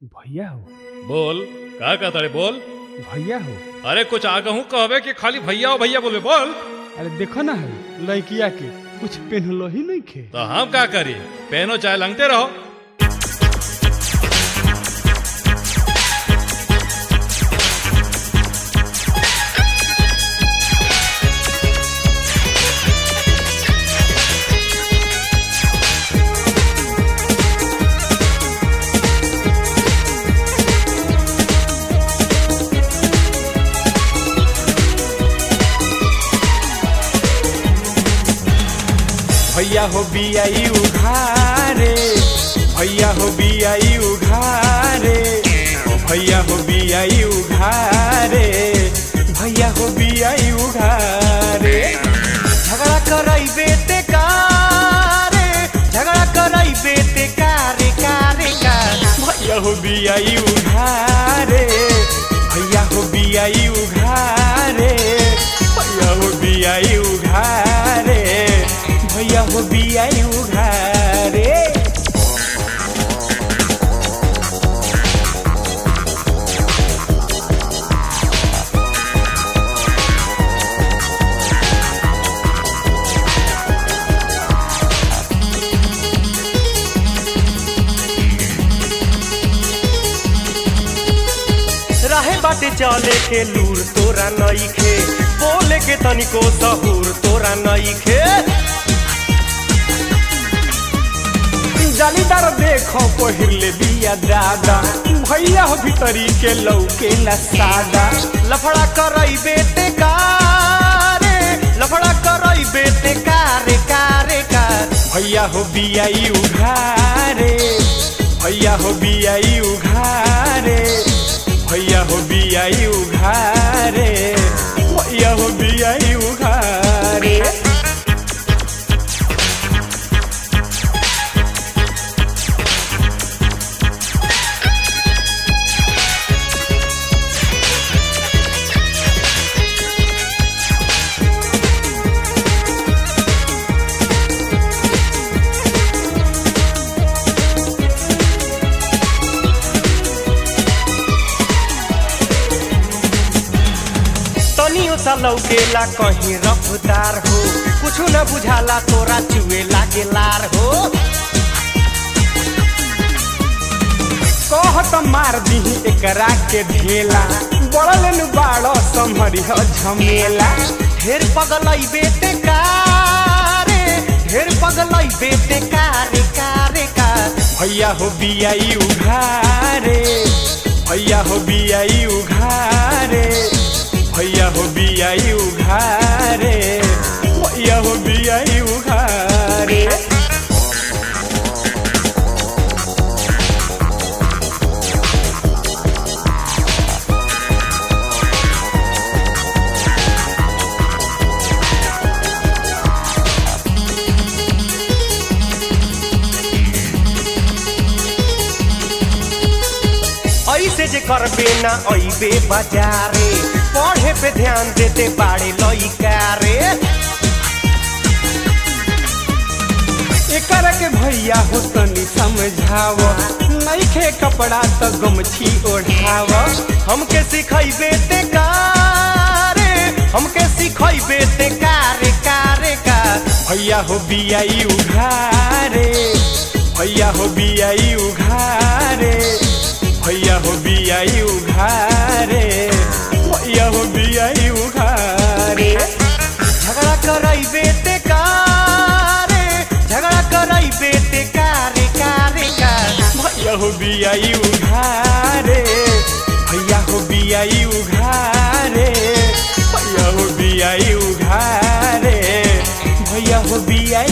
भैया हो। बोल का कहता रे बोल। भैया हो। अरे कुछ आगहू कहबे कि खाली भैया हो भैया बोले बोल। अरे देखो ना है लड़किया के कुछ पहनलो ही नहीं खे। तो हम का करी, पहनो चाहे लंगते रहो। भैया हो बियाई उघारे, भैया हो बियाई उघारे, भैया हो बियाई उघारे, भैया हो बियाई उघारे। झगड़ा कराई बेटे कारे, झगड़ा कराई बेटे कारे कारे का। भैया हो बियाई उघारे, भैया हो बियाई उघारे, भैया हो बियाई उघारे, भैया हो बियाई उघारे। राहे बाटे चले के लूर तोरा नइखे, बोले के तनिको सहूर तोरा नइखे। जालीदार देखो पहिरले बिया दादा, भैया हो भीतरी के लौके ला सादा। लफड़ा करई बेटे कारे, लफड़ा करई बेटे कारे कारे का। भैया हो बियाई उघारे, भैया हो बियाई उघारे, भैया हो बियाई उघारे, भैया हो बियाई उघारे। लौकेला कहीं रफ्तार हो, कुछ न बुझाला तोरा चुए लागे लार हो। कहत मार दीही एकरा के ढेला, बड़ल बाड़ो संभरी हो झमेला। ढेर पगलई बेटे कारे, ढेर पगलई बेटे कारे कारे का। भैया हो बियाई उघारे, भैया हो बियाई उघारे, भैया हो बियाई उघारे, भैया हो बियाई उघारे। ऐसे जे करबे ना अइबे बाजारे, पढ़े पे ध्यान देते बाड़े लइका रे। एकर के भैया हो तनी समझाव, नइखे कपड़ा त गमछी ओढ़ाव। हमके सिखाई बेटे कारे, हमके सिखाई बेटे कारे कारे का। भैया हो बियाई उघारे, भैया हो बियाई उघारे, भैया हो बियाई उघारे, भैया हो बियाई उघारे। झगड़ा करई बेटे कारे, झगड़ा करई बेटे कारे कारे का। भैया हो बियाई उघारे, भैया हो बियाई उघारे, भैया हो बियाई उघारे, भैया हो बियाई